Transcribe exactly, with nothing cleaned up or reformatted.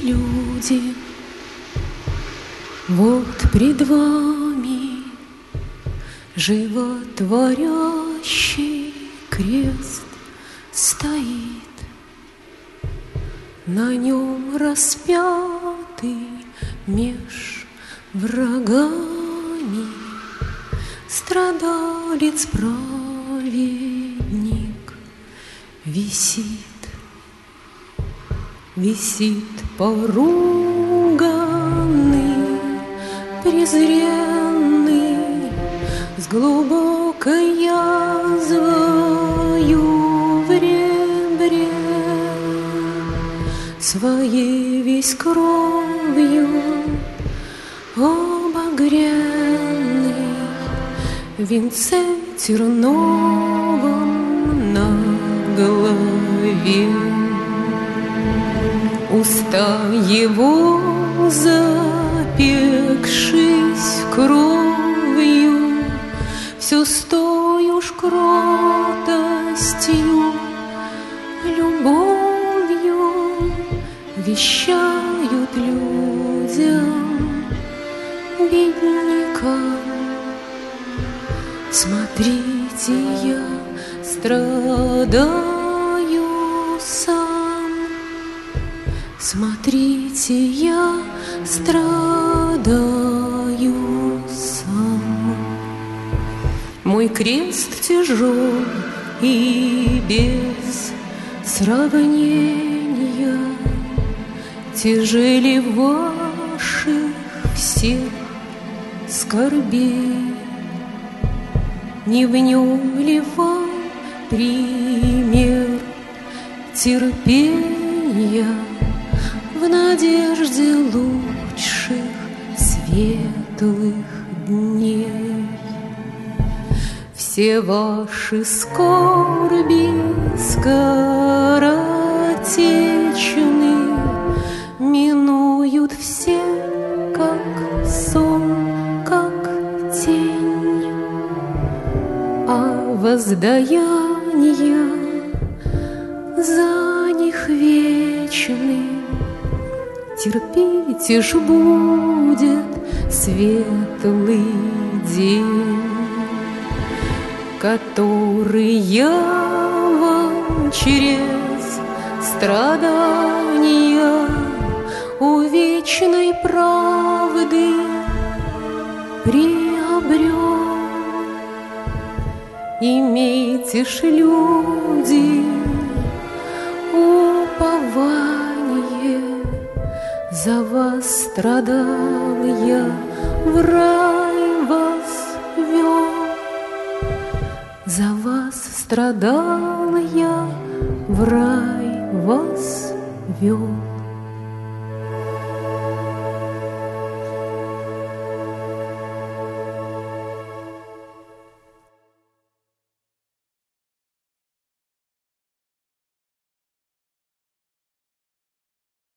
люди, вот пред вами животворящий крест стоит. На нем распятый меж врагами страдалец-праведник висит, висит поруганный, презренный, с глубокой язвою в ребре, своей весь кровью обогренный, в венце терновом на голове. Уста его, запекшись кровью, все с той уж кротостью, любовью вещают людям, беднякам: смотрите, я страдаю сам, смотрите, я страдаю сам. Мой крест тяжел и без сравнения тяжелее ваших всех скорбей. Не в нем ли вам пример терпения в надежде лучших светлых дней? Все ваши скорби скоротечны, минуют все, как сон, как тень, а воздаяния за них вечны. Терпите ж, будет светлый день, который я вам через страдания у вечной правды приобрел. Имейте ж, люди, упование, за вас страдал я, в рай вас вел. За вас страдал я, в рай вас вел.